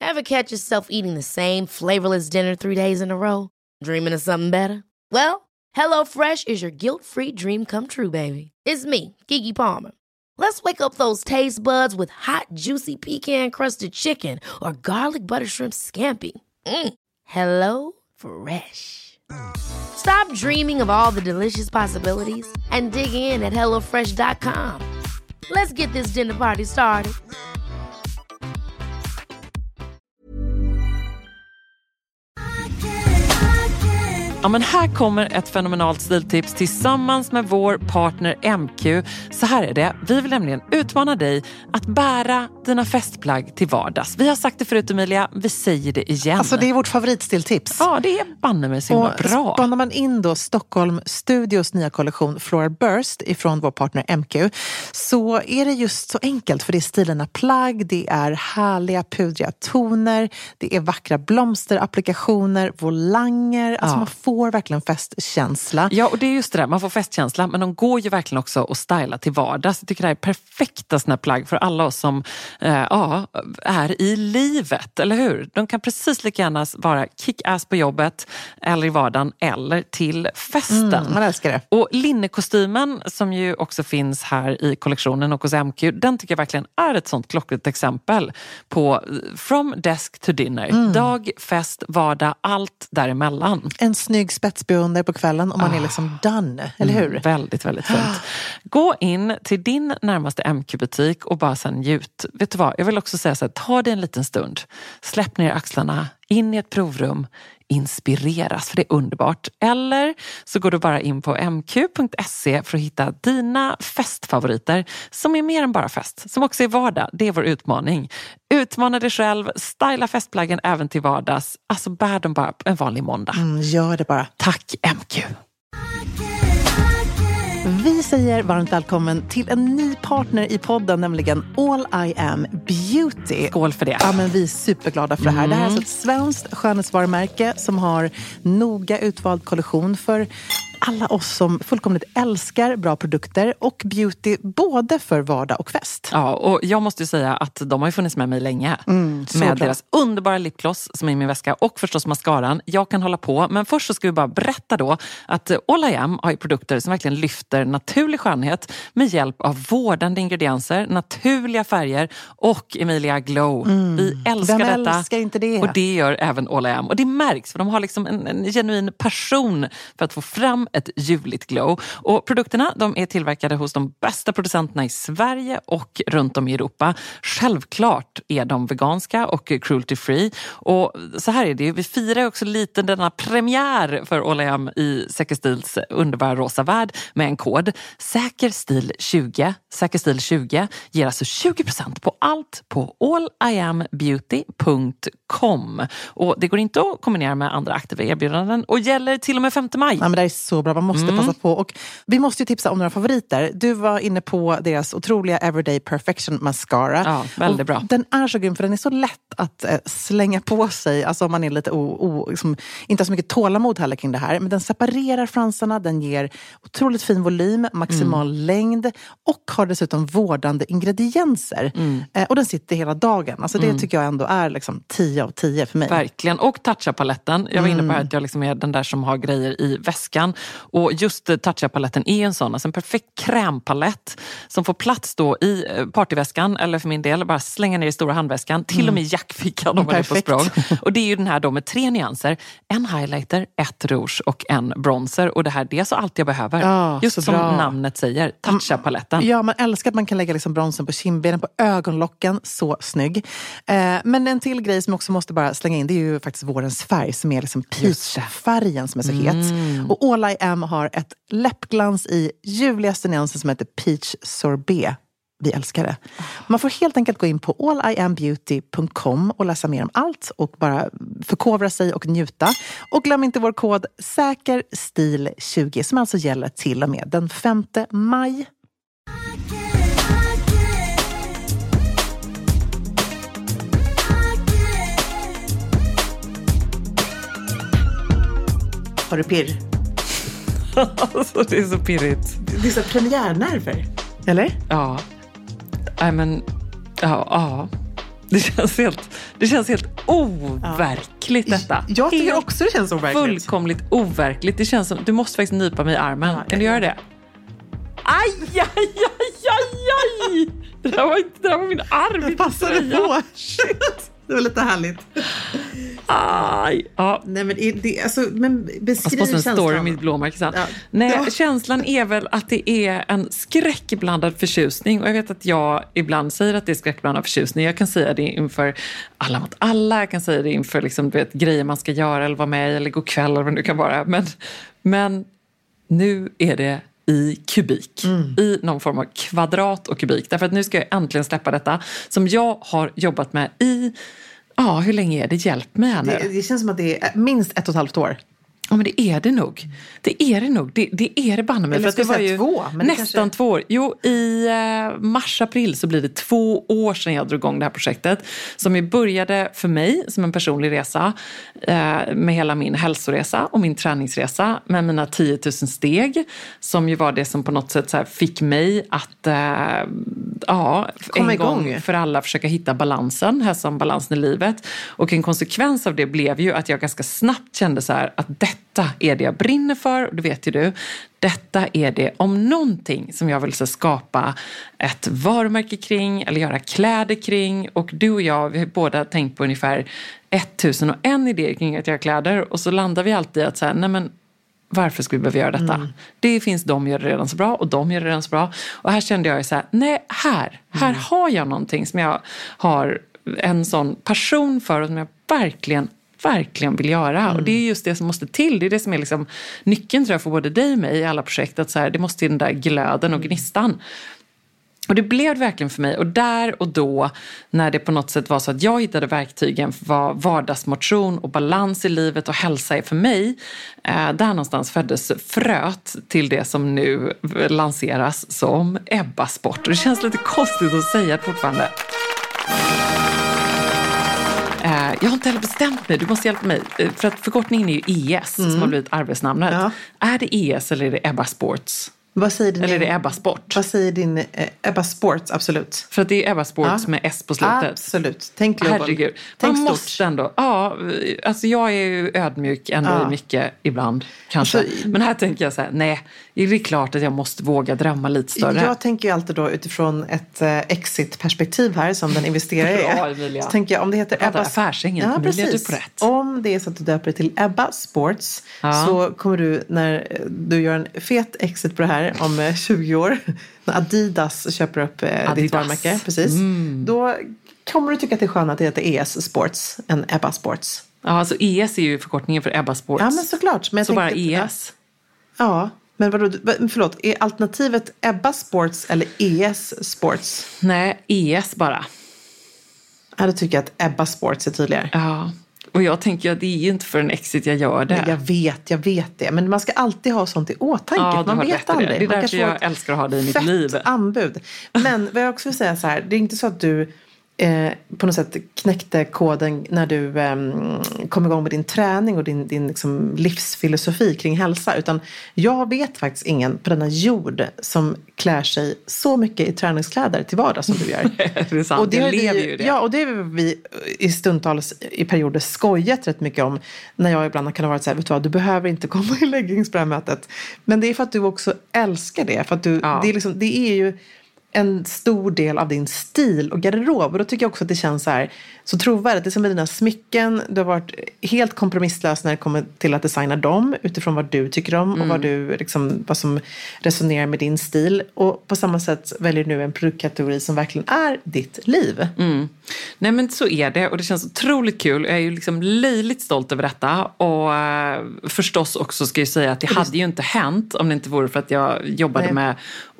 Ever catch yourself eating the same flavorless dinner 3 days in a row? Dreaming of something better? Well, HelloFresh is your guilt-free dream come true, baby. It's me, Keke Palmer. Let's wake up those taste buds with hot, juicy pecan-crusted chicken or garlic butter shrimp scampi. Hello Fresh. Stop dreaming of all the delicious possibilities and dig in at HelloFresh.com. Let's get this dinner party started. Ja, men här kommer ett fenomenalt stiltips tillsammans med vår partner MQ. Så här är det, vi vill nämligen utmana dig att bära dina festplagg till vardags. Vi har sagt det förut, Emilia, vi säger det igen. Alltså det är vårt favoritstiltips. Ja, det är banne mig så himla bra. Spanar man in då Stockholm Studios nya kollektion Floral Burst ifrån vår partner MQ, så är det just så enkelt, för det är stilarna plagg, det är härliga pudriga toner, det är vackra blomsterapplikationer, volanger, alltså man får verkligen festkänsla. Ja, och det är just det där, man får festkänsla, men de går ju verkligen också att styla till vardags. Jag tycker det här är perfekta såna plagg för alla oss som är i livet, eller hur? De kan precis lika gärna vara kick-ass på jobbet eller i vardagen eller till festen. Man älskar det. Och linnekostymen som ju också finns här i kollektionen och hos MQ, den tycker jag verkligen är ett sånt klockrent exempel på from desk to dinner. Dag, fest, vardag, allt däremellan. En snygg spetsbeonder på kvällen och man är liksom done, eller hur? Väldigt, väldigt fint. Gå in till din närmaste MQ-butik och bara sen njut. Vet du vad, jag vill också säga så här, ta dig en liten stund. Släpp ner axlarna, in i ett provrum, inspireras, för det är underbart. Eller så går du bara in på mq.se för att hitta dina festfavoriter som är mer än bara fest, som också är vardag. Det är vår utmaning. Utmana dig själv, styla festplaggen även till vardags. Alltså bär dem bara en vanlig måndag. Gör det bara. Tack MQ! Vi säger varmt välkommen till en ny partner i podden, nämligen All I Am Beauty. Skål för det. Ja, men vi är superglada för det här. Det här är alltså ett svenskt skönhetsvarumärke som har noga utvald kollektion för alla oss som fullkomligt älskar bra produkter och beauty både för vardag och fest. Ja, och jag måste ju säga att de har ju funnits med mig länge. Med bra. deras underbara lipgloss som är i min väska och förstås mascaran. Jag kan hålla på, men först så ska vi bara berätta då att All I Am har ju produkter som verkligen lyfter naturlig skönhet med hjälp av vårdande ingredienser, naturliga färger och Emilia Glow. Vi älskar Vem detta. älskar inte det? Och det gör även All I Am. Och det märks, för de har liksom en genuin passion för att få fram ett juligt glow. Och produkterna, de är tillverkade hos de bästa producenterna i Sverige och runt om i Europa. Självklart är de veganska och cruelty free. Och så här är det, vi firar också lite denna premiär för All I Am i Säkerstils underbara rosa värld med en kod. Säkerstil20. Säkerstil20 ger alltså 20% på allt på alliambeauty.com. Och det går inte att kombinera med andra aktiva erbjudanden och gäller till och med 5 maj. Ja, men det är så bra, man måste passa på. Och vi måste ju tipsa om några favoriter. Du var inne på deras otroliga Everyday Perfection Mascara. Ja, väldigt bra. Den är så grym för den är så lätt att slänga på sig. Alltså om man är lite liksom, inte har så mycket tålamod heller kring det här. Men den separerar fransarna, den ger otroligt fin volym, maximal längd och har dessutom vårdande ingredienser. Och den sitter hela dagen. Alltså det tycker jag ändå är liksom 10 av 10 för mig. Verkligen. Och Tatcha-paletten. Jag var inne på att jag liksom är den där som har grejer i väskan. Och just Tatcha-paletten är en sån. Alltså en perfekt krämpalett som får plats då i partyväskan. Eller för min del, bara slänga ner i stora handväskan. Till och med jackfickan om man är på språng. Och det är ju den här då med 3 nyanser. En highlighter, 1 rouge och en bronzer. Och det här, det är så allt jag behöver. Ja, just som namnet säger. Tatcha-paletten. Ja, man älskar att man kan lägga liksom bronsen på kindbenen, på ögonlocken. Så snygg. Men en till grej som också måste bara slänga in, det är ju faktiskt vårens färg som är liksom peachfärgen som är så het. Och All I Am har ett läppglans i ljuvligaste nyansen som heter Peach Sorbet. Vi älskar det. Man får helt enkelt gå in på alliambeauty.com och läsa mer om allt och bara förkovra sig och njuta. Och glöm inte vår kod SÄKERSTIL20 som alltså gäller till och med den 5 maj. Har du pirr? Alltså, det är så pirrigt. Det är så premiärnerver. Eller? Ja. Men ja. Det känns helt overkligt detta. Jag tycker helt också det känns overkligt. Fullkomligt overkligt. Det känns som, du måste faktiskt nypa mig i armen. Kan du göra det? Aj! Det där var min arm. Det passade på. Shit. Det var lite härligt. Aj. Ja. Nej, men men beskriv känslan. känslan. Story, mitt blåmärke. Ja. Nej, känslan är väl att det är en skräckblandad förtjusning. Och jag vet att jag ibland säger att det är skräckblandad förtjusning. Jag kan säga det inför Alla mot alla. Jag kan säga det inför liksom, grejer man ska göra eller vara med eller gå kväll eller vad det nu kan vara. Men nu är det i kubik. I någon form av kvadrat och kubik. Därför att nu ska jag äntligen släppa detta som jag har jobbat med i... Ja, hur länge är det? Hjälp mig här nu. Det känns som att det är minst 1,5 år. Ja, men det är det nog. Det är det banne mig. Eller för att det var ju 2. Men nästan kanske... 2 år. Jo, i mars-april så blir det 2 år sedan jag drog igång det här projektet. Som ju började för mig som en personlig resa. Med hela min hälsoresa och min träningsresa. Med mina 10 000 steg. Som ju var det som på något sätt så här fick mig att komma en igång. gång för alla försöka hitta balansen. Hälsobalansen i livet. Och en konsekvens av det blev ju att jag ganska snabbt kände så här att detta är det jag brinner för, och det vet ju du. Detta är det om någonting som jag vill så skapa ett varumärke kring eller göra kläder kring. Och du och jag, vi har båda tänkt på ungefär 1001 idéer kring att göra kläder. Och så landar vi alltid i att säga, nej men varför ska vi behöva göra detta? Det finns de gör det redan så bra och de gör det redan så bra. Och här kände jag ju så här, nej här har jag någonting som jag har en sån passion för och som jag verkligen vill göra. Och det är just det som måste till. Det är det som är liksom nyckeln tror jag för både dig och mig i alla projekt. Att så här, det måste till den där glöden och gnistan. Och det blev verkligen för mig. Och där och då när det på något sätt var så att jag hittade verktygen för vad vardagsmotion och balans i livet och hälsa är för mig. Där någonstans föddes fröet till det som nu lanseras som Ebba Sport. Och det känns lite konstigt att säga fortfarande. Jag har inte heller bestämt mig, du måste hjälpa mig. För att förkortningen är ju ES som har blivit arbetsnamnet. Ja. Är det ES eller är det Ebba Sports? Vad säger din, eller är det Ebba Sport? Vad säger din Ebba Sports, absolut. För att det är Ebba Sports med S på slutet. Absolut, tänk global. Herregud, tänk man stort. Måste ändå. Ja, alltså jag är ju ödmjuk ändå mycket ibland kanske. Alltså, men här tänker jag så här, nej, det är klart att jag måste våga drömma lite större. Jag tänker ju alltid då utifrån ett exit-perspektiv här som den investerare är. Bra, Emilia. Så tänker jag om det heter Ebba affärsängen, ja, Emilia, precis. Du på rätt. Om det är så att du döper det till Ebba Sports så kommer du när du gör en fet exit på det här om 20 år, när Adidas köper upp ditt varumärke, precis. Då kommer du tycka att det är skönt att det heter ES Sports än Ebba Sports. Ja, alltså ES är ju förkortningen för Ebba Sports. Ja, men såklart. Men jag så bara tänkte, ES? Ja, men förlåt, är alternativet Ebba Sports eller ES Sports? Nej, ES bara. Ja, då tycker jag att Ebba Sports är tydligare. Ja, och jag tänker att det är ju inte för en exit jag gör det. Nej, jag vet det. Men man ska alltid ha sånt i åtanke. Ja, man vet aldrig. Det är därför jag älskar att ha det i mitt liv. Anbud. Men vad jag också vill säga så här, det är inte så att du på något sätt knäckte koden när du kom igång med din träning och din liksom livsfilosofi kring hälsa, utan jag vet faktiskt ingen på denna jord som klär sig så mycket i träningskläder till vardag som du gör. Det är sant, och det lever ju det. Ja, och det har vi i stundtals i perioder skojat rätt mycket om, när jag ibland kan ha varit så här, vet du vad, du behöver inte komma i leggings på det här mötet. Men det är för att du också älskar det, för att du, det är ju en stor del av din stil och garderob. Och då tycker jag också att det känns så trovärdigt. Det är som med dina smycken. Du har varit helt kompromisslös när det kommer till att designa dem utifrån vad du tycker om och vad som resonerar med din stil. Och på samma sätt väljer du nu en produktkategori som verkligen är ditt liv. Nej, men så är det, och det känns otroligt kul. Jag är ju liksom löjligt stolt över detta, och förstås också ska jag säga att det hade ju inte hänt om det inte vore för att jag jobbade med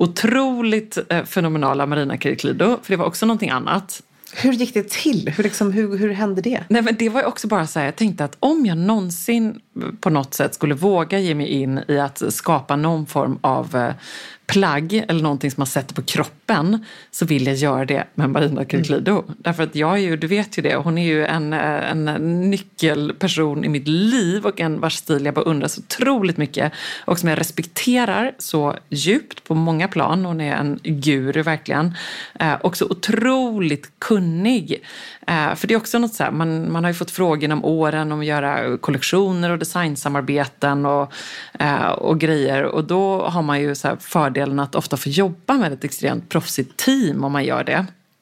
otroligt fenomenala Marina Kirklido, för det var också någonting annat. Hur gick det till? Hur hände det? Nej, men det var ju också bara så här, jag tänkte att om jag någonsin på något sätt skulle våga ge mig in i att skapa någon form av plagg eller någonting som man sätter på kroppen, så vill jag göra det med Marina Kyrklidou. Därför att jag är ju, du vet ju det, hon är ju en nyckelperson i mitt liv och en vars stil jag bara undrar så otroligt mycket och som jag respekterar så djupt på många plan. Hon är en guru verkligen. Och så otroligt kunnig. För det är också något så här, man har ju fått frågor om åren om att göra kollektioner och designsamarbeten och grejer. Och då har man ju så här fördelen att ofta få jobba med ett extremt proffsigt team om man gör det.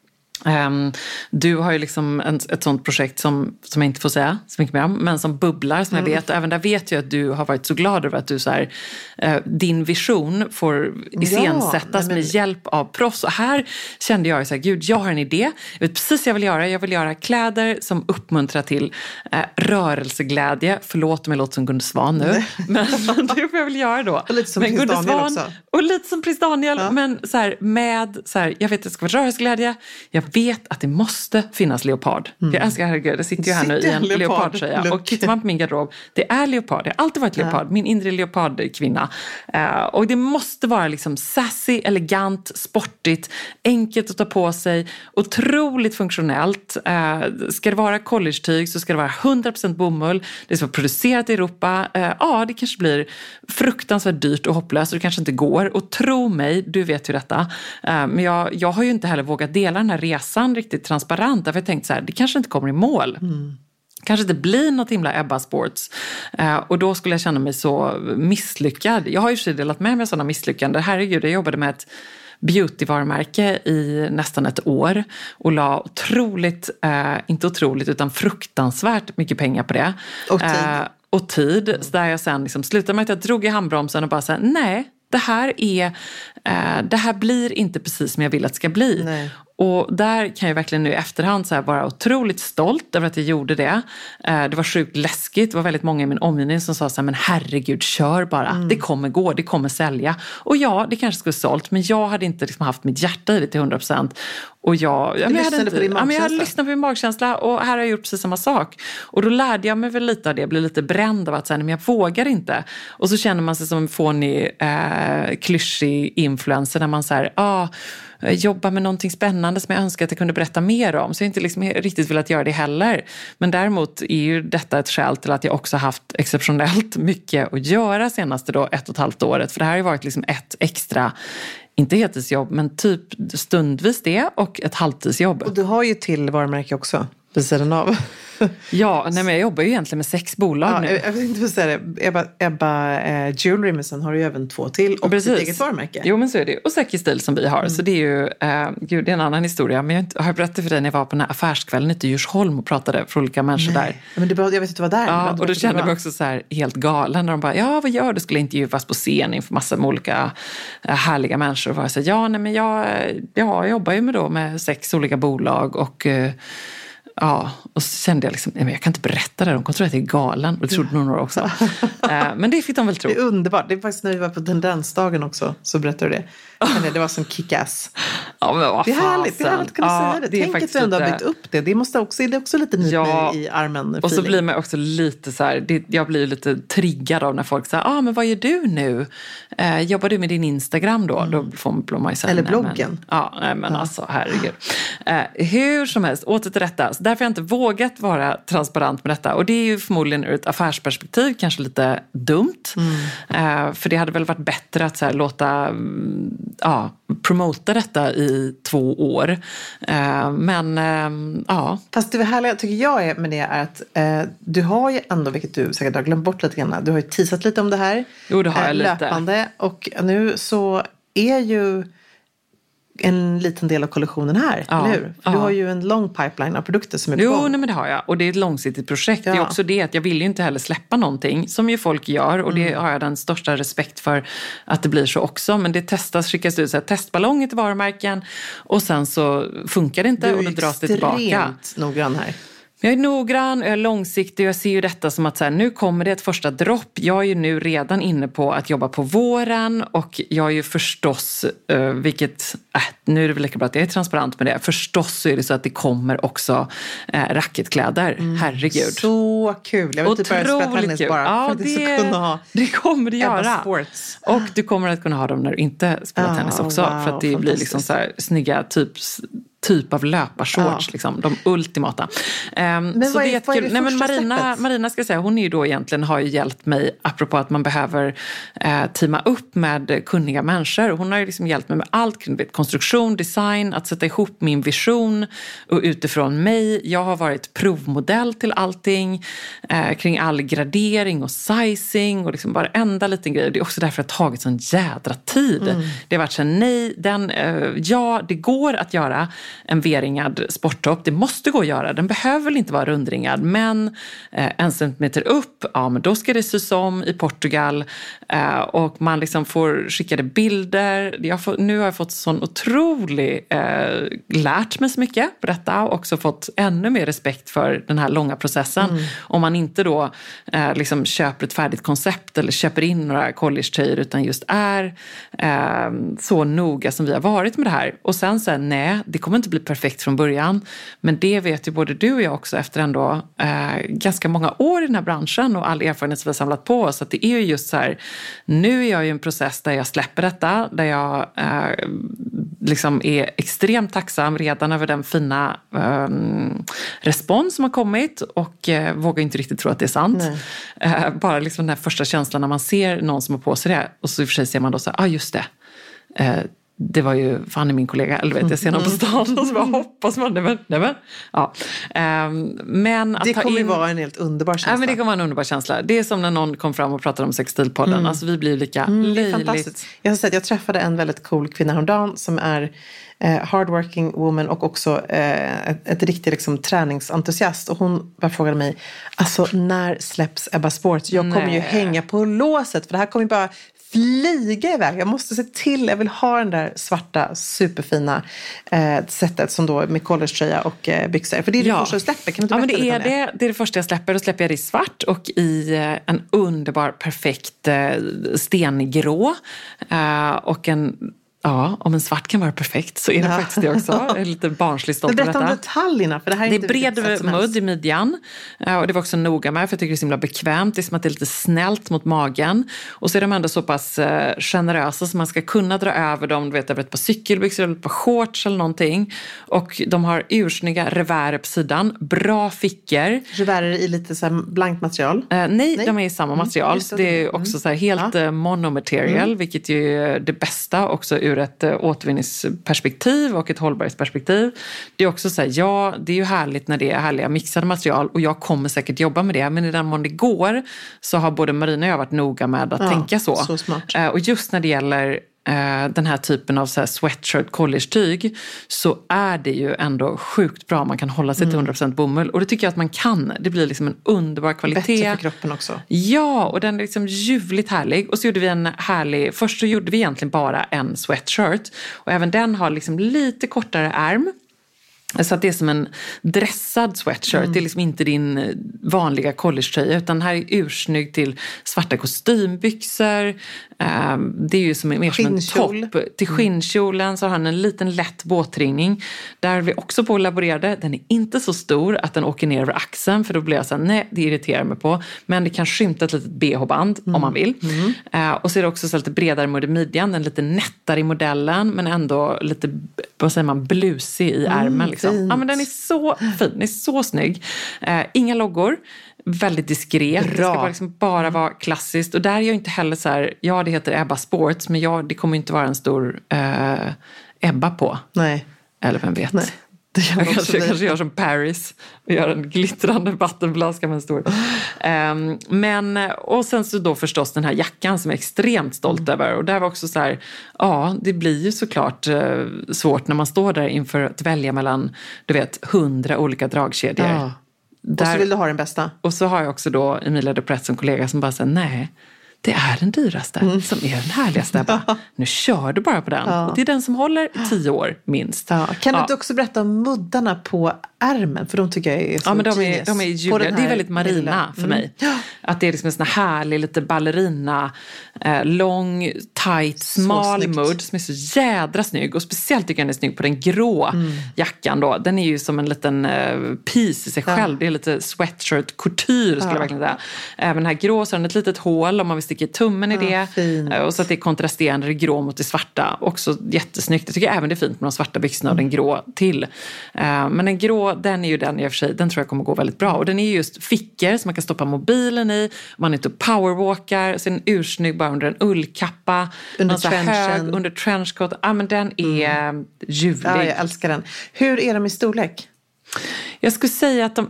Du har ju liksom ett sånt projekt som jag inte får säga så mycket mer om, men som bubblar som jag vet. Och även där vet jag att du har varit så glad över att du så här, din vision får iscensättas med hjälp av proffs. Och här kände jag så här, gud, jag har en idé. Jag vet precis vad jag vill göra. Jag vill göra kläder som uppmuntrar till rörelseglädje. Förlåt om jag låter som Gunde Svan nu. Men det är vad jag vill göra då. Och lite som Prins Daniel också. Och lite som Prins Daniel, men så här, med så här, jag vet att det ska vara rörelseglädje. Jag vet att det måste finnas leopard. Jag älskar, herregud, jag sitter ju här nu i en leopardtröja. Och tittar man på min garderob, det är leopard. Det har alltid varit leopard. Min inre leopardkvinna. Och det måste vara liksom sassy, elegant, sportigt, enkelt att ta på sig, otroligt funktionellt. Ska det vara collegetyg så ska det vara 100% bomull. Det ska vara producerat i Europa. Det kanske blir fruktansvärt dyrt och hopplöst och det kanske inte går. Och tro mig, du vet ju detta. Men jag har ju inte heller vågat dela den här resan riktigt transparent. Därför jag tänkte så här, det kanske inte kommer i mål. Kanske inte blir något himla Ebba Sports. Och då skulle jag känna mig så misslyckad. Jag har ju delat med mig av sådana misslyckanden. Herregud, jag jobbade med ett beautyvarumärke i nästan ett år och la otroligt, inte otroligt utan fruktansvärt mycket pengar på det. Och tid. Så där jag sen liksom slutade med att jag drog i handbromsen och bara sa nej, det här blir inte precis som jag vill att det ska bli. Nej. Och där kan jag verkligen nu i efterhand så här vara otroligt stolt över att jag gjorde det. Det var sjukt läskigt. Det var väldigt många i min omgivning som sa så här, men herregud, kör bara. Det kommer gå, det kommer sälja. Och ja, det kanske skulle sålt, men jag hade inte liksom haft mitt hjärta i det till 100%. Och jag hade lyssnat på min magkänsla och här har jag gjort precis samma sak. Och då lärde jag mig väl lite av det, blev lite bränd av att säga, men jag vågar inte. Och så känner man sig som en fånig, klyschig influencer när man säger, jobba med någonting spännande som jag önskar att jag kunde berätta mer om. Så jag inte liksom riktigt velat göra det heller. Men däremot är ju detta ett skäl till att jag också haft exceptionellt mycket att göra senaste 1,5 året. För det här har ju varit liksom ett extra, inte heltidsjobb, men typ stundvis det och ett halvtidsjobb. Och du har ju till varumärke också, vid sidan av. Ja, men jag jobbar ju egentligen med 6 bolag nu. Jag vet inte vad säga det. Ebba Jewelry, men sen har du ju även 2 till och sitt eget varumärke. Jo, men så är det. Och Säker stil som vi har. Så det är ju, det är en annan historia. Men jag har berättat för dig när jag var på den här affärskvällen ute i Djursholm och pratade för olika människor där. Men jag vet inte vad där. Ja, och då kände jag mig också så här helt galen när de bara, vad gör du? Skulle intervjuas på scen inför massa med olika härliga människor. Och var så här, men jag jobbar ju med 6 olika bolag och och så kände jag liksom, jag kan inte berätta det. De kommer tro att jag är galen. Och det trodde några också. Men det fick de väl tro. Det är underbart. Det är faktiskt när vi var på Tendensdagen också, så berättade du det. Det var som kick-ass. Ja, men vad det är härligt att kunna säga det. Tänk att du ändå har byggt upp det. Det är också lite nytt i armen. Och så blir man också lite så här, jag blir lite triggad av när folk säger, men vad gör du nu? Jobbar du med din Instagram då? Då får man ju säga, eller bloggen. Alltså herregud. Hur som helst, åter till detta. Så därför har jag inte vågat vara transparent med detta. Och det är ju förmodligen ur ett affärsperspektiv kanske lite dumt. För det hade väl varit bättre att så här, låta promota detta i 2 år. Fast det härliga tycker jag är med det är att du har ju ändå, vilket du säkert har glömt bort lite grann, du har ju teasat lite om det här. Jo, det har jag lite. Löpande. Och nu så är ju en liten del av kollektionen här, eller hur? För du har ju en lång pipeline av produkter som är på gång. Jo, men det har jag. Och det är ett långsiktigt projekt. Det är också det att jag vill ju inte heller släppa någonting som ju folk gör. Och det har jag den största respekt för att det blir så också. Men det skickas ut så här, testballonger till varumärken. Och sen så funkar det inte och då dras det tillbaka. Du är extremt noggrann här. Jag är noggrann och jag är långsiktig och jag ser ju detta som att så här, nu kommer det ett första dropp. Jag är ju nu redan inne på att jobba på våren och jag är ju förstås, nu är det väl lika bra att jag är transparent med det. Förstås så är det så att det kommer också racketkläder. Herregud. Så kul. Jag vill typ börja spela tennis bara. Ja, för att det kunna ha det kommer det göra. Sports. Och du kommer att kunna ha dem när du inte spelar tennis också. Wow, för att det blir liksom så här snygga typ av löparshorts, liksom, de ultimata. Men så vad är det första Marina ska säga, hon är ju då egentligen, har ju hjälpt mig apropå att man behöver teama upp med kunniga människor. Hon har ju liksom hjälpt mig med allt kring konstruktion, design, att sätta ihop min vision och utifrån mig. Jag har varit provmodell till allting kring all gradering och sizing och liksom bara enda liten grej. Det är också därför att det har tagit sån jädra tid. Det har varit så nej, det går att göra en V-ringad sporttopp. Det måste gå att göra. Den behöver väl inte vara rundringad. Men 1 centimeter upp, ja men då ska det sys om i Portugal. Och man liksom får skickade bilder. Nu har jag fått sån otrolig lärt mig så mycket på detta. Och också fått ännu mer respekt för den här långa processen. Om man inte då liksom köper ett färdigt koncept eller köper in några collegetröjor utan just är så noga som vi har varit med det här. Och sen så nej, det kommer inte bli perfekt från början. Men det vet ju både du och jag också efter ändå ganska många år i den här branschen och all erfarenhet som vi har samlat på oss. Så att det är ju just så här, nu är jag i en process där jag släpper detta, där jag liksom är extremt tacksam redan över den fina respons som har kommit och vågar inte riktigt tro att det är sant. Bara liksom den här första känslan när man ser någon som har på sig det och så i och för sig ser man då så här, just det. Det var ju fan i min kollega, eller vet jag ser någon på stan och så bara hoppas man, nej. Ja. Men att det kommer ju vara en helt underbar känsla. Ja, men det kommer vara en underbar känsla. Det är som när någon kom fram och pratade om Sextilpodden. Alltså vi blir lika löjligt. Jag träffade en väldigt cool kvinna häromdagen som är hardworking woman och också ett riktigt liksom, träningsentusiast. Och hon bara frågade mig, alltså när släpps Ebba Sports? Jag kommer ju hänga på låset för det här kommer ju bara flyga iväg. Jag måste se till, jag vill ha den där svarta superfina sättet som då med collegetröja och byxor. För det är det första du släpper. Kan du inte berätta det är det första jag släpper. Då släpper jag det i svart och i en underbar perfekt stengrå och om en svart kan vara perfekt så är det faktiskt det också. Jag är lite barnsligt stolt över detta. Berätta om detaljerna, för det här är inte bred mudd i midjan. Och det var också noga med, för jag tycker det är så himla bekvämt. Det är som att det är lite snällt mot magen. Och så är de ändå så pass generösa så man ska kunna dra över dem, du vet, över ett par cykelbyxor eller ett par shorts eller någonting. Och de har ursnygga revärer på sidan. Bra fickor. Revärer i lite så här blankt material? Nej, de är i samma material. Det är också så här helt monomaterial, vilket ju är det bästa också ur ett återvinningsperspektiv och ett hållbarhetsperspektiv. Det är också så här, det är ju härligt när det är härliga mixade material och jag kommer säkert jobba med det, men i den mån det går så har både Marina och jag varit noga med att tänka så. Så smart. Och just när det gäller den här typen av så här sweatshirt collegetyg så är det ju ändå sjukt bra. Man kan hålla sig till 100% bomull och det tycker jag att man kan. Det blir liksom en underbar kvalitet. Bättre för kroppen också. Ja, och den är liksom ljuvligt härlig. Och så gjorde vi en härlig, först så gjorde vi egentligen bara en sweatshirt och även den har liksom lite kortare ärm. Så att det är som en dressad sweatshirt. Det är liksom inte din vanliga collegetröja utan här är ursnygg till svarta kostymbyxor. Det är ju som mer som en topp. Till skinnkjolen så har han en liten lätt båtringning. Där vi också på laborerade. Den är inte så stor att den åker ner över axeln. För då blir jag så här, nej det irriterar mig på. Men det kan skymta ett litet BH-band om man vill. Och så är det också så lite bredare mot midjan. Den är lite nättare i modellen. Men ändå lite, vad säger man, blusig i ärmen liksom. Ja, men den är så fin, den är så snygg. Inga loggor, väldigt diskret. Det ska bara, liksom bara vara klassiskt. Och där är jag inte heller så här, det heter Ebba Sports, men det kommer inte vara en stor Ebba på. Nej. Eller vem vet. Nej. Jag kanske gör som Paris och gör en glittrande vattenflaska med en stor. Men, och sen så då förstås den här jackan som jag är extremt stolt över. Och där var också så här, det blir ju såklart svårt när man står där inför att välja mellan, 100 olika dragkedjor. Ja. Och så vill du ha den bästa. Och så har jag också då Emilia Dupret som kollega som bara säger, nej, det är den dyraste som är den härligaste Ebba. Nu kör du bara på den. Och det är den som håller 10 år minst. Kan du inte också berätta om muddarna på ärmen, för de tycker jag är så men de är ljuvliga. Det är väldigt marina för mig. Att det är liksom en sån här härlig, lite ballerina, lång, tight, smal mudd som är så jädra snygg. Och speciellt tycker jag den är snygg på den grå jackan då. Den är ju som en liten piece i sig själv. Det är lite sweatshirt-couture skulle jag verkligen säga. Även den här grå så har den ett litet hål om man vill sticka i tummen i det. Och så att det är kontrasterande, det grå mot det svarta. Också jättesnyggt. Jag tycker även det är fint med de svarta byxorna och den grå till. Men den grå, den är ju den i och för sig, den tror jag kommer gå väldigt bra. Och den är just fickor som man kan stoppa mobilen i. Man är inte powerwalkar. Så är den ursnygg bara under en ullkappa. Under trenchen. Under trenchcoat. Ja, men den är ljuvlig. Ja, jag älskar den. Hur är de i storlek? Jag skulle säga att de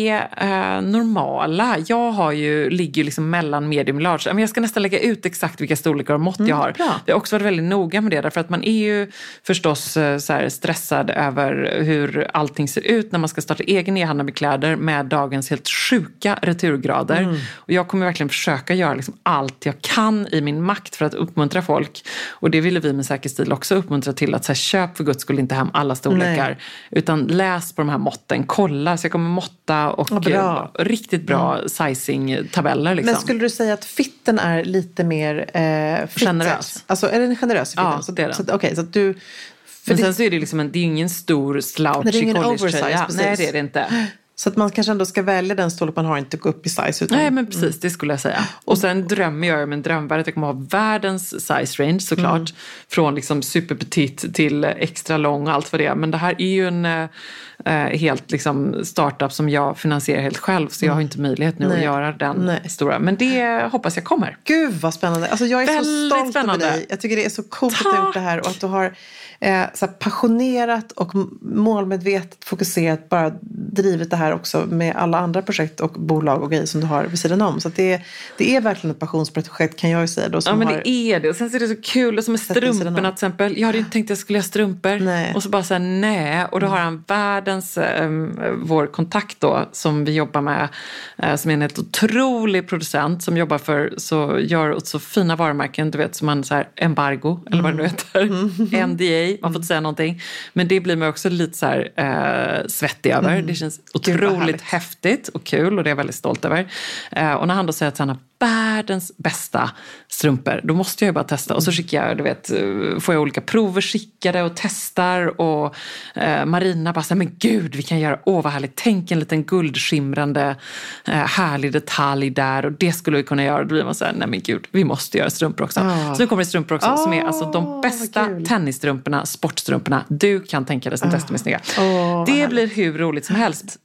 är normala. Jag ligger liksom mellan medium och large. Men jag ska nästan lägga ut exakt vilka storlekar och mått jag har. Bra. Jag har också varit väldigt noga med det. Därför att man är ju förstås så här stressad över hur allting ser ut när man ska starta egen e-handel med kläder med dagens helt sjuka returgrader. Och jag kommer verkligen försöka göra liksom allt jag kan i min makt för att uppmuntra folk. Och det ville vi med Säker stil också uppmuntra till. Att så här, köp för guds skull inte hem alla storlekar. Nej. Utan läs på de här måtten. Kolla, så jag kommer måtta och riktigt bra sizing-tabeller. Liksom. Men skulle du säga att fitten är lite mer generös? Alltså är den generös i fitten? Ja, det är den. Okej, så att du... Men sen så är det liksom det är ingen stor slouchy college-tröja. Nej, det är det inte. Så att man kanske ändå ska välja den storlek man har, inte gå upp i size. Utan... Nej, men precis, det skulle jag säga. Och sen drömmer jag med en drömvärld att jag kommer ha världens size range såklart. Från liksom superpetit till extra lång och allt för det. Men det här är ju en helt liksom startup som jag finansierar helt själv. Så jag har inte möjlighet nu att göra den stora. Men det hoppas jag kommer. Gud vad spännande. Alltså jag är väldigt så stolt spännande. över dig. Jag tycker det är så coolt att du har gjort det här. Och att du har så här passionerat och målmedvetet fokuserat bara drivit det här också med alla andra projekt och bolag och grejer som du har vid sidan om. Så att det är verkligen ett passionsprojekt kan jag ju säga då. Som men det är det. Och sen så är det så kul. Och som med strumporna till exempel. Jag hade inte tänkt att jag skulle göra strumpor. Nej. Och så bara säga nej. Och då har han världens, vår kontakt då som vi jobbar med. Som är en helt otrolig producent som jobbar gör så fina varumärken. Du vet som man så här embargo. Eller vad det nu heter. NDA. Man får inte säga någonting. Men det blir man också lite så här svettig över. Det känns otroligt häftigt och kul och det är jag väldigt stolt över. Och när han då säger att han har världens bästa strumpor, då måste jag ju bara testa. Och så skickar jag, du vet, får jag olika prover skickade och testar och Marina bara säger, men gud, vi kan göra, vad härligt, tänk en liten guldskimrande härlig detalj där och det skulle vi kunna göra. Då blir man så här, nej men gud, vi måste göra strumpor också. Så nu kommer det strumpor också som är alltså de bästa tennisstrumporna, sportstrumporna du kan tänka dig som testar med snygga. Det blir hur roligt som helst.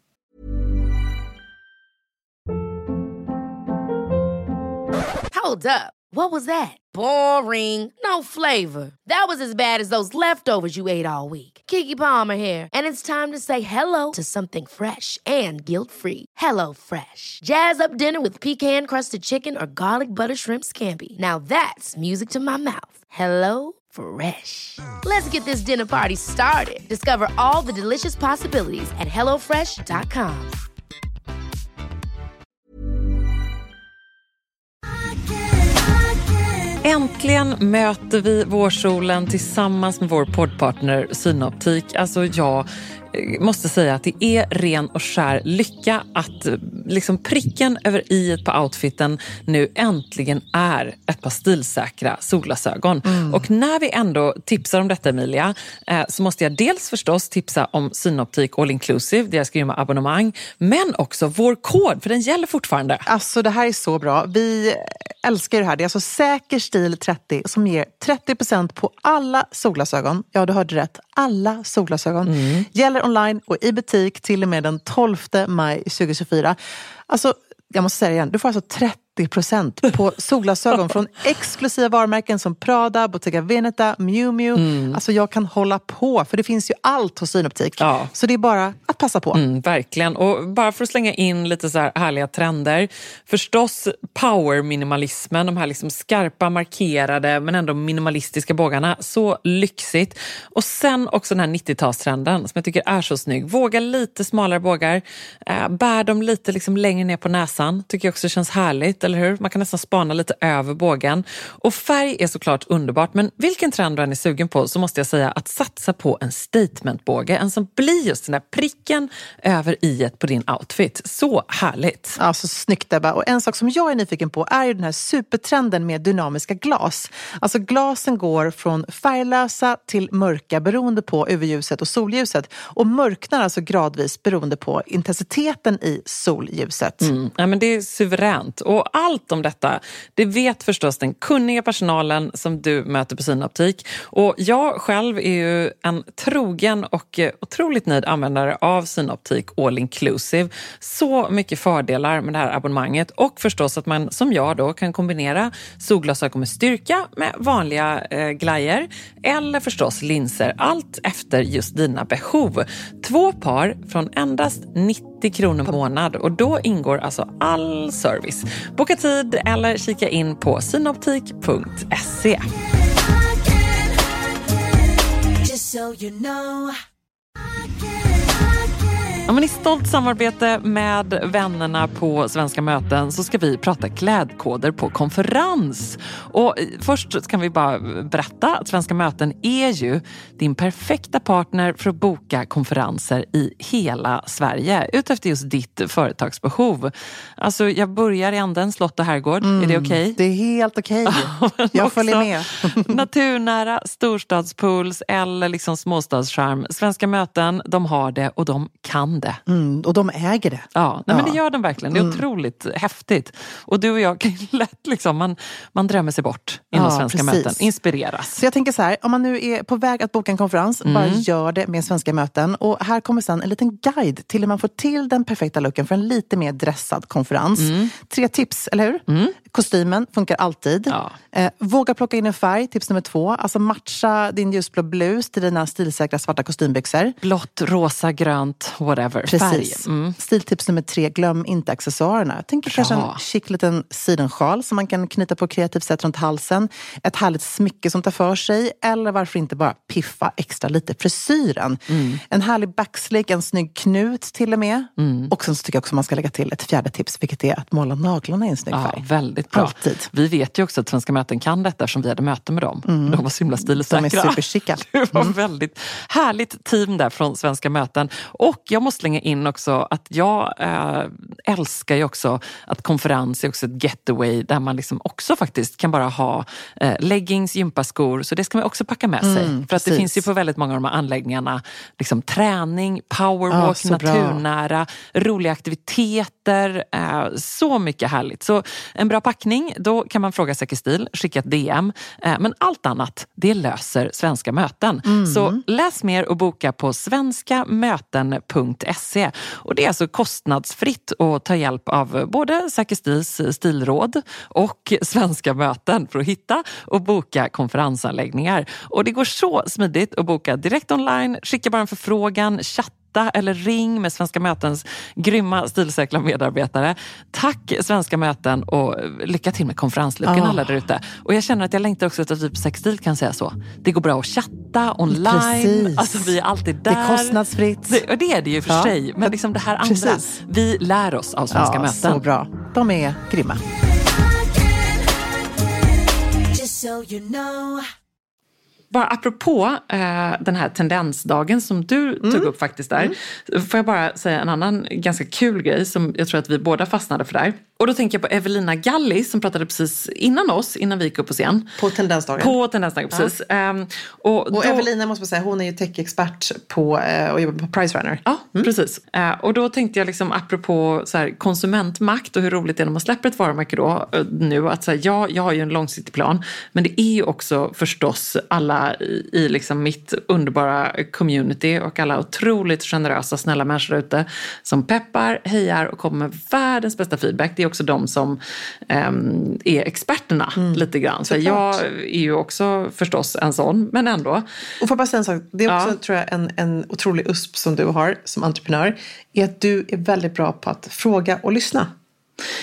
Hold up. What was that? Boring. No flavor. That was as bad as those leftovers you ate all week. Keke Palmer here. And it's time to say hello to something fresh and guilt-free. Hello Fresh. Jazz up dinner with pecan-crusted chicken or garlic butter shrimp scampi. Now that's music to my mouth. Hello Fresh. Let's get this dinner party started. Discover all the delicious possibilities at hellofresh.com. Äntligen möter vi vårsolen tillsammans med vår poddpartner Synoptik. Alltså jag måste säga att det är ren och skär lycka att liksom pricken över i på outfiten nu äntligen är ett par stilsäkra solglasögon. Och när vi ändå tipsar om detta, Emilia, så måste jag dels förstås tipsa om Synoptik All Inclusive, deras grymma abonnemang, men också vår kod, för den gäller fortfarande. Alltså det här är så bra. Vi älskar det här. Det är alltså Säker stil 30 som ger 30% på alla solglasögon. Ja, du hörde rätt. Alla solglasögon. Gäller online och i butik till och med den 12 maj 2024. Alltså, jag måste säga det igen. Du får alltså 30% på solglasögon från exklusiva varumärken som Prada, Bottega Veneta, Miu Miu. Alltså jag kan hålla på, för det finns ju allt hos Synoptik. Ja. Så det är bara att passa på. Verkligen. Och bara för att slänga in lite så här härliga trender. Förstås power-minimalismen, de här liksom skarpa, markerade men ändå minimalistiska bågarna. Så lyxigt. Och sen också den här 90-talstrenden som jag tycker är så snygg. Våga lite smalare bågar. Bär dem lite liksom längre ner på näsan. Tycker jag också känns härligt. eller hur? Man kan nästan spana lite över bågen. Och färg är såklart underbart, men vilken trend du än är sugen på så måste jag säga att satsa på en statementbåge. En som blir just den där pricken över i-et på din outfit. Så härligt. Ja, så snyggt Ebba. Och en sak som jag är nyfiken på är ju den här supertrenden med dynamiska glas. Alltså glasen går från färglösa till mörka beroende på UV-ljuset och solljuset. Och mörknar alltså gradvis beroende på intensiteten i solljuset. Ja, men det är suveränt. Och allt om detta, det vet förstås den kunniga personalen som du möter på Synoptik. Och jag själv är ju en trogen och otroligt nöjd användare av Synoptik All Inclusive. Så mycket fördelar med det här abonnemanget. Och förstås att man som jag då kan kombinera solglasögon med styrka med vanliga glajer. Eller förstås linser. Allt efter just dina behov. 2 par från endast 90 kronor per månad. Och då ingår alltså all service. Boka tid eller kika in på synoptik.se. Ja, men i stolt samarbete med vännerna på Svenska möten så ska vi prata klädkoder på konferens. Och först kan vi bara berätta att Svenska möten är ju din perfekta partner för att boka konferenser i hela Sverige utefter just ditt företagsbehov. Alltså jag börjar i änden slott och herrgård. Är det okej? Det är helt okej. Jag följer med. Naturnära storstadspools eller liksom småstadscharm. Svenska möten, de har det och de kan det. Och de äger det. Ja, nej, men det gör de verkligen. Det är otroligt häftigt. Och du och jag kan lätt liksom, man drömmer sig bort inom Svenska möten. Inspireras. Så jag tänker så här, om man nu är på väg att boka en konferens, bara gör det med Svenska möten. Och här kommer sen en liten guide till hur man får till den perfekta looken för en lite mer dressad konferens. 3 tips, eller hur? Kostymen funkar alltid. Ja. Våga plocka in en färg, tips nummer 2. Alltså matcha din ljusblå blus till dina stilsäkra svarta kostymbyxor. Blått, rosa, grönt, whatever. Precis. Stiltips nummer 3, glöm inte accessoarerna. Jag tänker kanske en chic liten sidensjal som man kan knyta på kreativt sätt runt halsen. Ett härligt smycke som tar för sig. Eller varför inte bara piffa extra lite frisyren. En härlig backslick, en snygg knut till och med. Och sen så tycker jag också man ska lägga till ett 4:e tips, vilket är att måla naglarna i en snygg färg. Väldigt bra. Alltid. Vi vet ju också att Svenska möten kan detta som vi hade möte med dem. De var så himla stilsäkra. De är superchicka. Det var väldigt härligt team där från Svenska möten. Och jag måste slänga in också att jag älskar ju också att konferens är också ett getaway där man liksom också faktiskt kan bara ha leggings, gympaskor. Så det ska man också packa med sig. För att det finns ju på väldigt många av de här anläggningarna liksom träning, powerwalk, naturnära, roliga aktiviteter. Så mycket härligt. Så en bra packning, då kan man fråga Säker stil, skicka ett DM. Men allt annat, det löser Svenska möten. Så läs mer och boka på svenskamöten.se. Och det är alltså kostnadsfritt att ta hjälp av både Säker stils stilråd och Svenska möten för att hitta och boka konferensanläggningar. Och det går så smidigt att boka direkt online, skicka bara en förfrågan, chatta eller ring med Svenska mötens grymma stilsäkra medarbetare. Tack Svenska möten och lycka till med konferenslucken alla där ute. Och jag känner att jag längtar också att vi på Säker stil kan säga så. Det går bra att chatta online. Precis. Alltså vi är alltid där. Det är kostnadsfritt. Och det är det ju för sig. Men liksom det här andra. Vi lär oss av Svenska möten. Så bra. De är grymma. Bara apropå den här tendensdagen som du tog upp faktiskt där. Får jag bara säga en annan ganska kul grej som jag tror att vi båda fastnade för där. Och då tänker jag på Evelina Galli som pratade precis innan oss, innan vi gick upp på scen. På tendensdagen. På tendensdagen, precis. Och då, Evelina måste man säga, hon är ju tech-expert på, och jobbar på Pricerunner. Ja, precis. Och då tänkte jag liksom apropå så här, konsumentmakt och hur roligt det är när man släpper ett varumärke då nu. Att så här, jag har ju en långsiktig plan. Men det är ju också förstås alla i liksom mitt underbara community och alla otroligt generösa, snälla människor ute som peppar, hejar och kommer med världens bästa feedback. Det är också de som är experterna lite grann. Så jag är ju också förstås en sån, men ändå. Och för bara säga en sak, det är också tror jag en otrolig USP som du har som entreprenör, är att du är väldigt bra på att fråga och lyssna.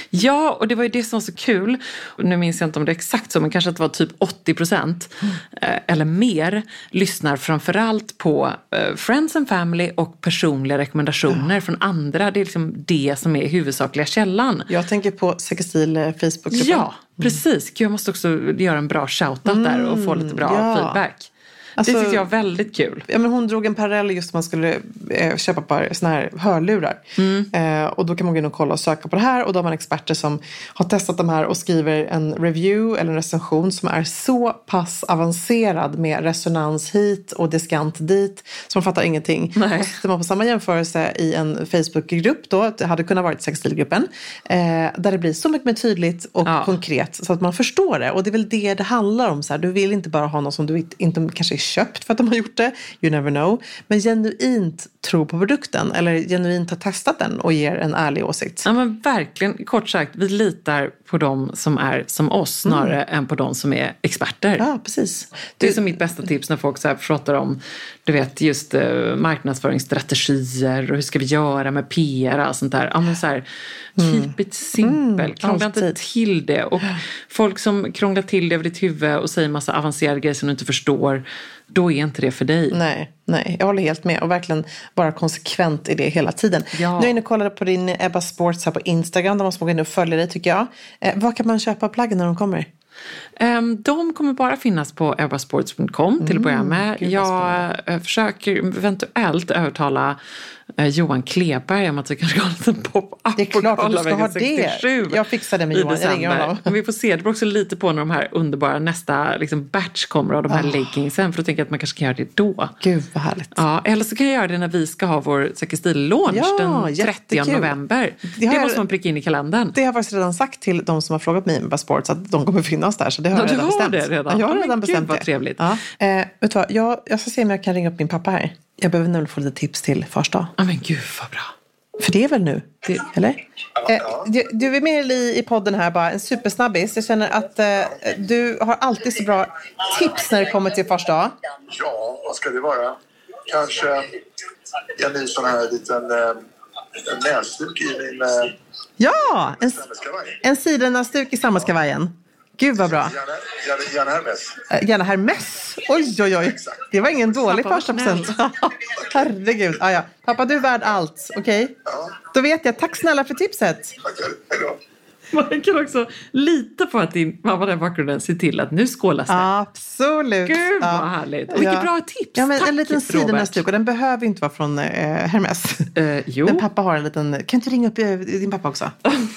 Ja, och det var ju det som var så kul. Nu minns jag inte om det är exakt så, men kanske att det var typ 80% eller mer lyssnar framförallt på Friends and Family och personliga rekommendationer från andra. Det är liksom det som är huvudsakliga källan. Jag tänker på Säkerstil Facebookgruppen. Ja, precis. Jag måste också göra en bra shoutout där och få lite bra feedback. Alltså, det tyckte jag var väldigt kul. Ja, men hon drog en parallell just när man skulle köpa ett par såna här hörlurar. Och då kan man gå in och kolla och söka på det här. Och då har man experter som har testat de här och skriver en review eller en recension som är så pass avancerad med resonans hit och diskant dit. Så man fattar ingenting. Nej. Och så sitter man på samma jämförelse i en Facebookgrupp då. Det hade kunnat varit Sexstilgruppen. Där det blir så mycket mer tydligt och konkret så att man förstår det. Och det är väl det handlar om. Så här. Du vill inte bara ha någon som du inte kanske är köpt för att de har gjort det, you never know, men genuint tror på produkten eller genuint har testat den och ger en ärlig åsikt. Ja, men verkligen, kort sagt, vi litar på dem som är som oss snarare än på dem som är experter. Ja, precis. Det är som mitt bästa tips när folk så här pratar om, du vet, just marknadsföringsstrategier och hur ska vi göra med PR och sånt där. Ja, men så här, keep it simple. Krångla inte till det. Och folk som krånglar till det över ditt huvud och säger massa avancerade grejer som du inte förstår, då är inte det för dig. Nej, jag håller helt med och verkligen bara konsekvent i det hela tiden. Ja. Nu är jag inne och kollade på din Ebba Sports här på Instagram. De måste gå in och följa dig tycker jag. Vad kan man köpa plaggen när de kommer? De kommer bara finnas på ebbasports.com till att börja med. Jag försöker eventuellt övertala Johan Kleberg om att vi kanske har en liten pop-up. Det är klart att du ska ha det. Jag fixar det med Johan. Jag ringer honom. Vi får se. Det beror också lite på när de här underbara nästa liksom, batch kommer av de här leggingsen. För då tänker jag att man kanske kan göra det då. Gud vad härligt. Ja, eller så kan jag göra det när vi ska ha vår Säkerstil-launch den 30 november. Det måste man pricka in i kalendern. Det har jag faktiskt redan sagt till de som har frågat mig med Sports att de kommer finnas där. Så det har jag redan bestämt. Det redan. Jag har redan bestämt Gud, vad trevligt. Ja. Vet du vad? Jag ska se om jag kan ringa upp min pappa här. Jag behöver nämligen få lite tips till Fars dag. Ja, men gud vad bra. För det är väl nu? Eller? Du är med i podden här, bara en supersnabbis. Jag känner att du har alltid så bra tips när det kommer till Fars dag. Ja, vad ska det vara? Kanske en ny sån här liten näsduk i min... Ja, en sidenasduk i sammetskavajen. Gud vad bra. Gärna Hermes. Gärna Hermes. Oj. Det var ingen dålig första present. Herregud. Ja. Pappa, du är värd allt. Okej? Ja. Då vet jag. Tack snälla för tipset. Tackar. Hej då. Man kan också lita på att din mamma där bakgrunden ser till att nu skålas det. Absolut. Gud vad härligt. Och vilket bra tips. Ja, men tack, en liten sidenasduk. Och den behöver inte vara från Hermes. Jo. Men pappa har en liten... Kan du ringa upp din pappa också?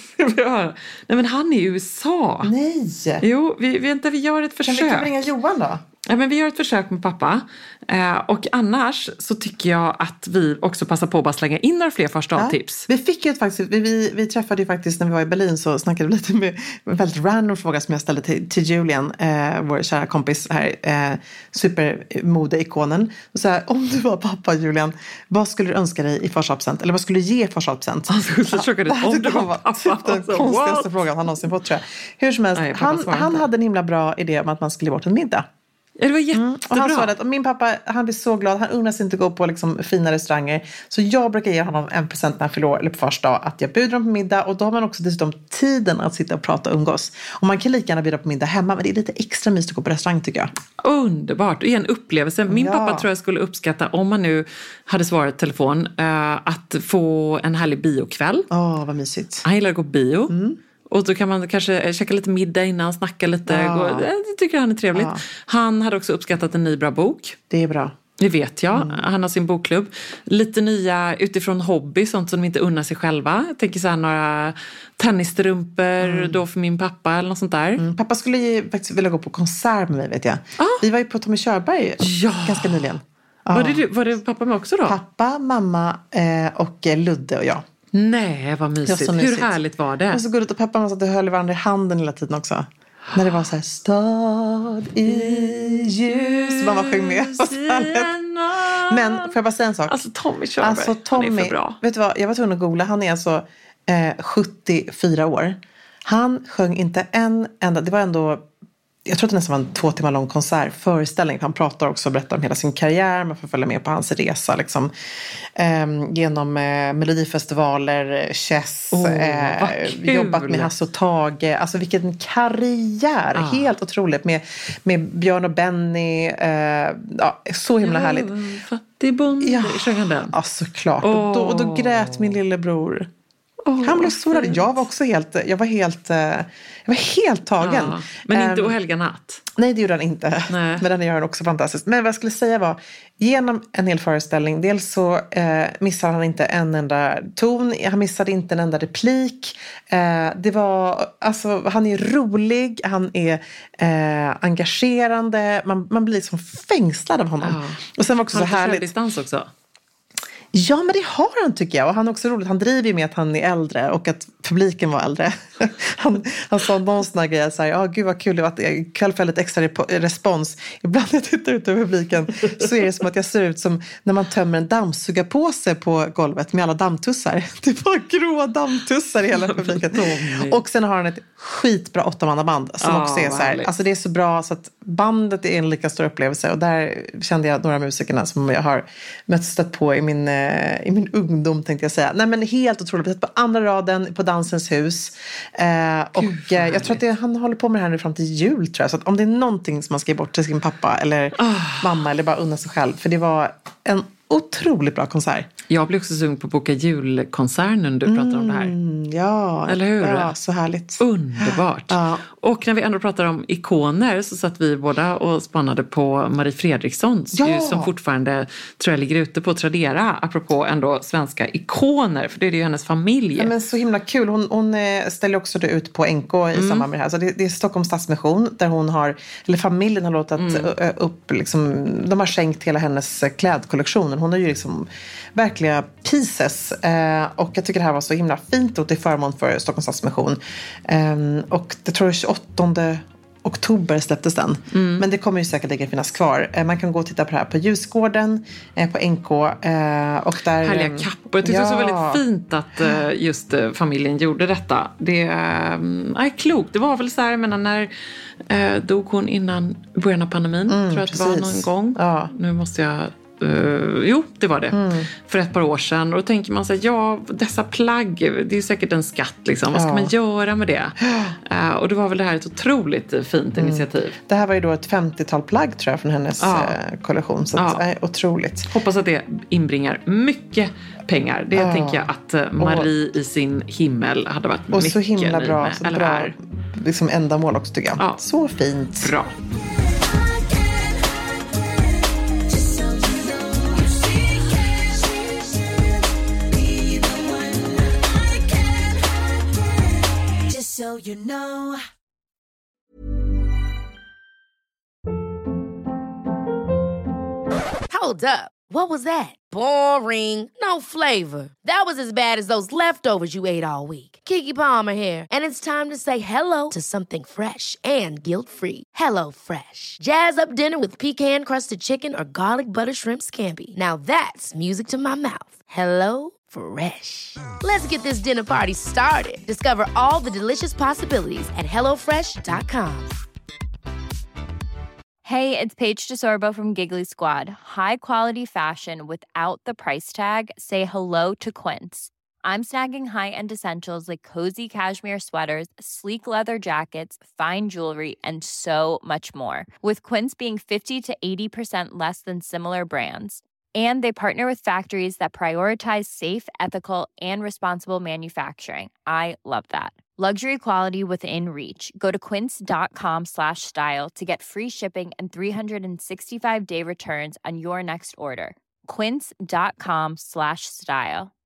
Nej, men han är i USA. Nej. Jo, vi gör ett försök. Kan vi ringa Johan då? Ja, men vi gör ett försök med pappa. Och annars så tycker jag att vi också passar på att bara slänga in några fler första tips. Vi fick ju faktiskt, vi träffade ju faktiskt när vi var i Berlin, så snackade vi lite med en väldigt random fråga som jag ställde till Julian, vår kära kompis här, supermodeikonen. Och så här, om du var pappa, Julian, vad skulle du önska dig i farsdagspresent? Eller vad skulle du ge farsdagspresent? Om du var pappa. Typ den konstigaste frågan han någonsin fått, tror jag. Hur som helst, han hade en himla bra idé om att man skulle ge bort en middag. Ja, det var jättebra. Och han sa att min pappa, han blir så glad. Han undrar sig inte gå på liksom fina restauranger. Så jag brukar ge honom 1% när han fyller år, eller på första dag, att jag bjuder honom på middag. Och då har man också dessutom tiden att sitta och prata och umgås. Och man kan lika gärna bjuda på middag hemma, men det är lite extra mysigt att gå på restaurang, tycker jag. Underbart, det är en upplevelse. Min pappa tror jag skulle uppskatta, om man nu hade svarat telefon, att få en härlig biokväll. Vad mysigt. Han gillar att gå på bio. Och då kan man kanske käka lite middag innan, snacka lite. Det tycker han är trevligt. Han hade också uppskattat en ny bra bok. Det är bra. Det vet jag. Han har sin bokklubb. Lite nya utifrån hobby, sånt som de inte unnar sig själva. Jag tänker så här, några tennisstrumpor då för min pappa eller något sånt där. Pappa skulle faktiskt vilja gå på konsert med mig, vet jag. Vi var ju på Tommy Körberg ganska nyligen. Var det pappa med också då? Pappa, mamma och Ludde och jag. Nej, vad mysigt. Hur härligt var det? Det var så gulligt, och pappa satt och höll varandra i handen hela tiden också. När det var så här, stad i ljus. Mamma sjöng med. Men får jag bara säga en sak? Alltså Tommy Körberg, han är för bra. Vet du vad, jag var tvungen att googla. Han är alltså 74 år. Han sjöng inte en enda, det var ändå jag tror att det nästan var en 2 timmar lång konsertföreställning. Han pratar också och berättar om hela sin karriär. Man får följa med på hans resa liksom, genom melodifestivaler, Chess, jobbat med Hasse och Tage. Alltså vilken karriär, helt otroligt. Med Björn och Benny, så himla härligt. Fattig bonde, sjöng den. Ja, såklart. Och då grät min lillebror. Han blev så rädd. Jag var helt tagen. Ja, men inte O helga natt. Nej, det gjorde han inte. Nej. Men den gör han också fantastiskt. Men vad jag skulle säga var, genom en hel föreställning, dels så missade han inte en enda ton, han missade inte en enda replik. Det var, alltså, han är rolig, han är engagerande, man blir liksom fängslad av honom. Ja. Och sen var också så härligt. Distans också. Ja, men det har han tycker jag. Och han är också roligt. Han driver ju med att han är äldre och att publiken var äldre. Han sa någon sån här grej så här, gud vad kul det var att ikväll får lite extra respons. Ibland när jag tittar ut över publiken så är det som att jag ser ut som när man tömmer en dammsugarpåse på golvet med alla dammtussar. Det var grå dammtussar i hela publiken. Och sen har han ett skitbra 8-mannaband som också är så här, alltså det är så bra så att bandet är en lika stor upplevelse. Och där kände jag några musikerna som jag har stött på i min ungdom tänkte jag säga. Nej men helt otroligt. På andra raden på Dansens hus. Och jag tror att han håller på med det här nu fram till jul tror jag. Så att om det är någonting som man ska ge bort till sin pappa eller mamma eller bara unna sig själv. För det var en otroligt bra konsert. Jag blir också sugen på att boka julkonserten du pratar om det här. Ja, eller hur? Ja, så härligt. Underbart. Ja. Och när vi ändå pratar om ikoner så satt vi båda och spannade på Marie Fredriksson som fortfarande tror jag ligger ute på Tradera apropå ändå svenska ikoner för det är ju hennes familj. Ja, men så himla kul. Hon ställer också det ut på NK i samband med det här. Så det är Stockholms Stadsmission där hon har, eller familjen har låtit upp liksom, de har skänkt hela hennes klädkollektion. Hon har ju liksom verkliga pieces och jag tycker det här var så himla fint och till förmån för Stockholms Stadsmission. Och det tror jag 28 oktober släpptes den. Men det kommer ju säkert finnas kvar. Man kan gå och titta på det här på Ljusgården, på NK. Och där, härliga kappor. Jag tyckte det var väldigt fint att just familjen gjorde detta. Det är klokt. Det var väl så här, jag menar, när dog hon innan början av pandemin. Tror jag att det var någon gång. Ja. Nu måste jag jo, det var det. För ett par år sedan. Och då tänker man så här, dessa plagg, det är säkert en skatt liksom. Vad ska man göra med det? Och det var väl det här ett otroligt fint initiativ. Det här var ju då ett 50-tal plagg tror jag från hennes kollektion. Så det är otroligt. Hoppas att det inbringar mycket pengar. Det tänker jag att Marie i sin himmel hade varit mycket och så himla bra, med, så eller bra liksom ändamål också tycker jag. Ja. Så fint. Bra. So you know. Hold up. What was that? Boring. No flavor. That was as bad as those leftovers you ate all week. Keke Palmer here, and it's time to say hello to something fresh and guilt-free. Hello Fresh. Jazz up dinner with pecan-crusted chicken or garlic butter shrimp scampi. Now that's music to my mouth. Hello Fresh. Let's get this dinner party started. Discover all the delicious possibilities at hellofresh.com. Hey, it's Paige DeSorbo from Giggly Squad. High quality fashion without the price tag. Say hello to Quince. I'm snagging high-end essentials like cozy cashmere sweaters, sleek leather jackets, fine jewelry, and so much more. With Quince being 50 to 80% less than similar brands. And they partner with factories that prioritize safe, ethical, and responsible manufacturing. I love that. Luxury quality within reach. Go to quince.com/style to get free shipping and 365-day returns on your next order. Quince.com/style.